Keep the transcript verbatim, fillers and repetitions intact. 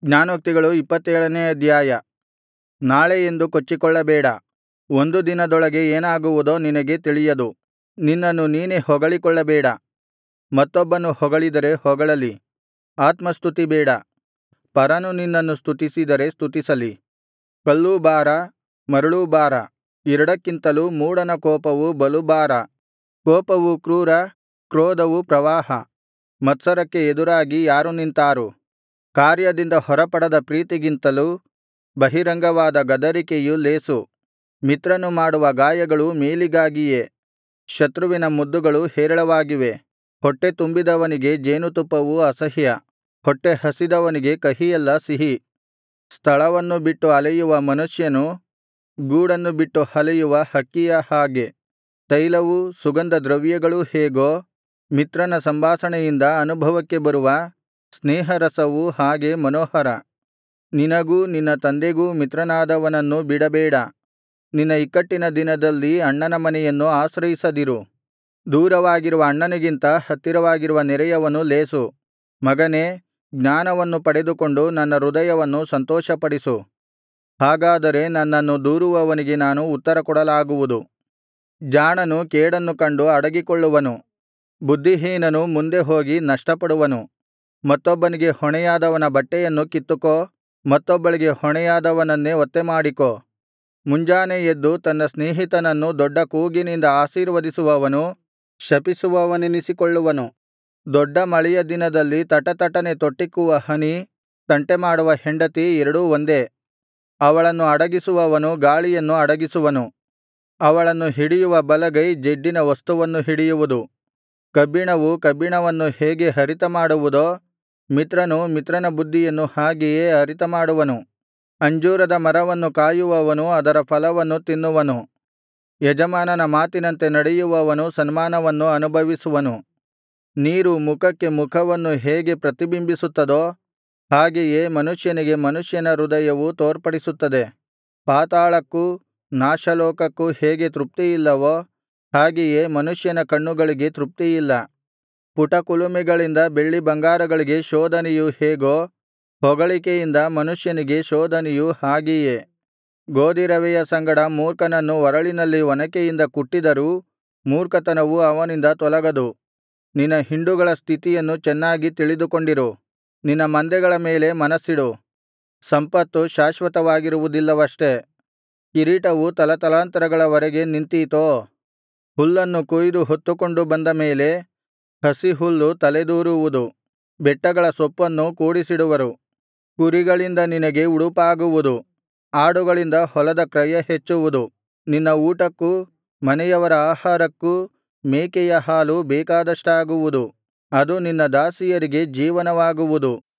ಜ್ಞಾನೋಕ್ತಿಗಳು ಇಪ್ಪತ್ತೇಳನೇ ಅಧ್ಯಾಯ. ನಾಳೆ ಎಂದು ಕೊಚ್ಚಿಕೊಳ್ಳಬೇಡ, ಒಂದು ದಿನದೊಳಗೆ ಏನಾಗುವುದೋ ನಿನಗೆ ತಿಳಿಯದು. ನಿನ್ನನ್ನು ನೀನೇ ಹೊಗಳಿಕೊಳ್ಳಬೇಡ, ಮತ್ತೊಬ್ಬನು ಹೊಗಳಿದರೆ ಹೊಗಳಲಿ. ಆತ್ಮಸ್ತುತಿ ಬೇಡ, ಪರನು ನಿನ್ನನ್ನು ಸ್ತುತಿಸಿದರೆ ಸ್ತುತಿಸಲಿ. ಕಲ್ಲೂ ಭಾರ, ಮರಳೂ ಭಾರ, ಎರಡಕ್ಕಿಂತಲೂ ಮೂಢನ ಕೋಪವು ಬಲು ಭಾರ. ಕೋಪವು ಕ್ರೂರ, ಕ್ರೋಧವು ಪ್ರವಾಹ. ಮತ್ಸರಕ್ಕೆ ಎದುರಾಗಿ ಯಾರು ನಿಂತಾರು? ಕಾರ್ಯದಿಂದ ಹೊರಪಡದ ಪ್ರೀತಿಗಿಂತಲೂ ಬಹಿರಂಗವಾದ ಗದರಿಕೆಯು ಲೇಸು. ಮಿತ್ರನು ಮಾಡುವ ಗಾಯಗಳು ಮೇಲಿಗಾಗಿಯೇ, ಶತ್ರುವಿನ ಮುದ್ದುಗಳು ಹೇರಳವಾಗಿವೆ. ಹೊಟ್ಟೆ ತುಂಬಿದವನಿಗೆ ಜೇನುತುಪ್ಪವು ಅಸಹ್ಯ, ಹೊಟ್ಟೆ ಹಸಿದವನಿಗೆ ಕಹಿಯೆಲ್ಲಾ ಸಿಹಿ. ಸ್ಥಳವನ್ನು ಬಿಟ್ಟು ಅಲೆಯುವ ಮನುಷ್ಯನು ಗೂಡನ್ನು ಬಿಟ್ಟು ಅಲೆಯುವ ಹಕ್ಕಿಯ ಹಾಗೆ. ತೈಲವೂ ಸುಗಂಧದ್ರವ್ಯಗಳೂ ಹೇಗೋ, ಮಿತ್ರನ ಸಂಭಾಷಣೆಯಿಂದ ಅನುಭವಕ್ಕೆ ಬರುವ ಸ್ನೇಹರಸವು ಹಾಗೆ ಮನೋಹರ. ನಿನಗೂ ನಿನ್ನ ತಂದೆಗೂ ಮಿತ್ರನಾದವನನ್ನು ಬಿಡಬೇಡ. ನಿನ್ನ ಇಕ್ಕಟ್ಟಿನ ದಿನದಲ್ಲಿ ಅಣ್ಣನ ಮನೆಯನ್ನು ಆಶ್ರಯಿಸದಿರು. ದೂರವಾಗಿರುವ ಅಣ್ಣನಿಗಿಂತ ಹತ್ತಿರವಾಗಿರುವ ನೆರೆಯವನು ಲೇಸು. ಮಗನೇ, ಜ್ಞಾನವನ್ನು ಪಡೆದುಕೊಂಡು ನನ್ನ ಹೃದಯವನ್ನು ಸಂತೋಷಪಡಿಸು. ಹಾಗಾದರೆ ನನ್ನನ್ನು ದೂರುವವನಿಗೆ ನಾನು ಉತ್ತರಕೊಡಲಾಗುವುದು. ಜಾಣನು ಕೇಡನ್ನು ಕಂಡು ಅಡಗಿಕೊಳ್ಳುವನು, ಬುದ್ಧಿಹೀನನು ಮುಂದೆ ಹೋಗಿ ನಷ್ಟಪಡುವನು. ಮತ್ತೊಬ್ಬನಿಗೆ ಹೊಣೆಯಾದವನ ಬಟ್ಟೆಯನ್ನು ಕಿತ್ತುಕೋ, ಮತ್ತೊಬ್ಬಳಿಗೆ ಹೊಣೆಯಾದವನನ್ನೇ ಒತ್ತೆಮಾಡಿಕೋ. ಮುಂಜಾನೆ ಎದ್ದು ತನ್ನ ಸ್ನೇಹಿತನನ್ನು ದೊಡ್ಡ ಕೂಗಿನಿಂದ ಆಶೀರ್ವದಿಸುವವನು ಶಪಿಸುವವನೆನಿಸಿಕೊಳ್ಳುವನು. ದೊಡ್ಡ ಮಳೆಯ ದಿನದಲ್ಲಿ ತಟತಟನೆ ತೊಟ್ಟಿಕ್ಕುವ ಹನಿ, ತಂಟೆಮಾಡುವ ಹೆಂಡತಿ ಎರಡೂ ಒಂದೇ. ಅವಳನ್ನು ಅಡಗಿಸುವವನು ಗಾಳಿಯನ್ನು ಅಡಗಿಸುವನು, ಅವಳನ್ನು ಹಿಡಿಯುವ ಬಲಗೈ ಜಿಡ್ಡಿನ ವಸ್ತುವನ್ನು ಹಿಡಿಯುವುದು. ಕಬ್ಬಿಣವು ಕಬ್ಬಿಣವನ್ನು ಹೇಗೆ ಹರಿತಮಾಡುವುದೋ, ಮಿತ್ರನು ಮಿತ್ರನ ಬುದ್ಧಿಯನ್ನು ಹಾಗೆಯೇ ಹರಿತಮಾಡುವನು. ಅಂಜೂರದ ಮರವನ್ನು ಕಾಯುವವನು ಅದರ ಫಲವನ್ನು ತಿನ್ನುವನು. ಯಜಮಾನನ ಮಾತಿನಂತೆ ನಡೆಯುವವನು ಸನ್ಮಾನವನ್ನು ಅನುಭವಿಸುವನು. ನೀರು ಮುಖಕ್ಕೆ ಮುಖವನ್ನು ಹೇಗೆ ಪ್ರತಿಬಿಂಬಿಸುತ್ತದೋ, ಹಾಗೆಯೇ ಮನುಷ್ಯನಿಗೆ ಮನುಷ್ಯನ ಹೃದಯವು ತೋರ್ಪಡಿಸುತ್ತದೆ. ಪಾತಾಳಕ್ಕೂ ನಾಶಲೋಕಕ್ಕೂ ಹೇಗೆ ತೃಪ್ತಿಯಿಲ್ಲವೋ, ಹಾಗೆಯೇ ಮನುಷ್ಯನ ಕಣ್ಣುಗಳಿಗೆ ತೃಪ್ತಿಯಿಲ್ಲ. ಪುಟಕುಲುಮೆಗಳಿಂದ ಬೆಳ್ಳಿ ಬಂಗಾರಗಳಿಗೆ ಶೋಧನೆಯು ಹೇಗೋ, ಹೊಗಳಿಕೆಯಿಂದ ಮನುಷ್ಯನಿಗೆ ಶೋಧನೆಯು ಹಾಗೆಯೇ. ಗೋದಿರವೆಯ ಸಂಗಡ ಮೂರ್ಖನನ್ನು ಒರಳಿನಲ್ಲಿ ಒನಕೆಯಿಂದ ಕುಟ್ಟಿದರೂ ಮೂರ್ಖತನವು ಅವನಿಂದ ತೊಲಗದು. ನಿನ್ನ ಹಿಂಡುಗಳ ಸ್ಥಿತಿಯನ್ನು ಚೆನ್ನಾಗಿ ತಿಳಿದುಕೊಂಡಿರು, ನಿನ್ನ ಮಂದೆಗಳ ಮೇಲೆ ಮನಸ್ಸಿಡು. ಸಂಪತ್ತು ಶಾಶ್ವತವಾಗಿರುವುದಿಲ್ಲವಷ್ಟೆ, ಕಿರೀಟವು ತಲತಲಾಂತರಗಳವರೆಗೆ ನಿಂತೀತೋ? ಹುಲ್ಲನ್ನು ಕೊಯ್ದು ಹೊತ್ತುಕೊಂಡು ಬಂದ ಮೇಲೆ ಹಸಿಹುಲ್ಲು ತಲೆದೂರುವುದು, ಬೆಟ್ಟಗಳ ಸೊಪ್ಪನ್ನು ಕೂಡಿಸಿಡುವರು. ಕುರಿಗಳಿಂದ ನಿನಗೆ ಉಡುಪಾಗುವುದು, ಆಡುಗಳಿಂದ ಹೊಲದ ಕ್ರಯ ಹೆಚ್ಚುವುದು. ನಿನ್ನ ಊಟಕ್ಕೂ ಮನೆಯವರ ಆಹಾರಕ್ಕೂ ಮೇಕೆಯ ಹಾಲು ಬೇಕಾದಷ್ಟಾಗುವುದು, ಅದು ನಿನ್ನ ದಾಸಿಯರಿಗೆ ಜೀವನವಾಗುವುದು.